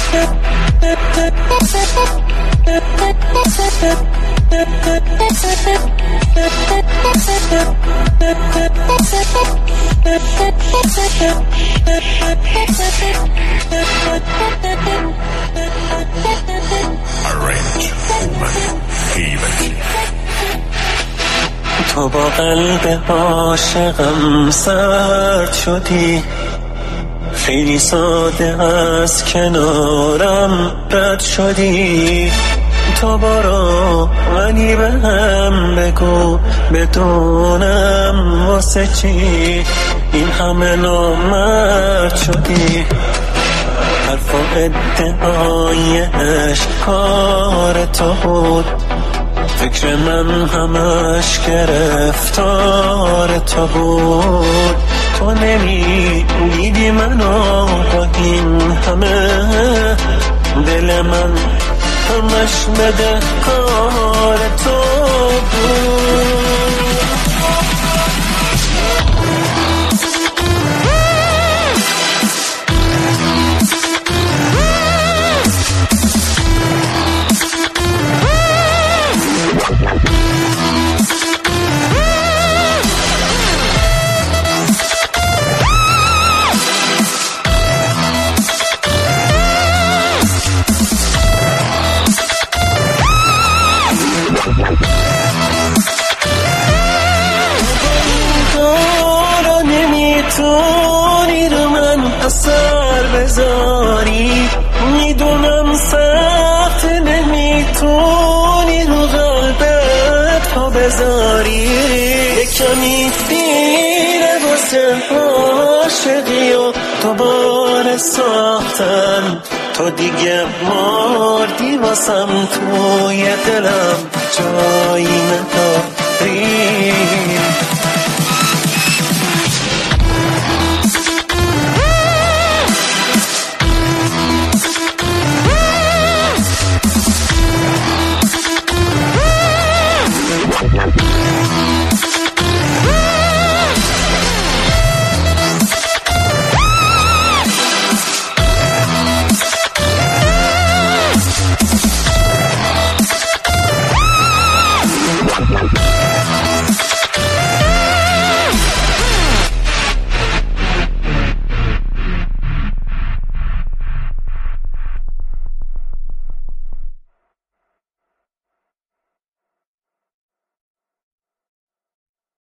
تو با قلب عاشقم سرد شدی، خیلی ساده از کنارم رد شدی. تو برو ولی به هم بگو بدونم واسه چی این همه نامرد شدی. حرف و ادعای عشق کار تو بود، فکر من همش گرفتار تو بود. تو نمیدیدی منو با این همه، دل من همش بده کار تو بود. نمیتونی رو من اثر بذاری، میدونم سخت نمیتونی رو قلبت پا بذاری. کمی دیره واسه عاشقی و دوباره ساختن، تو دیگه مردی واسم توی دلم جایی نه.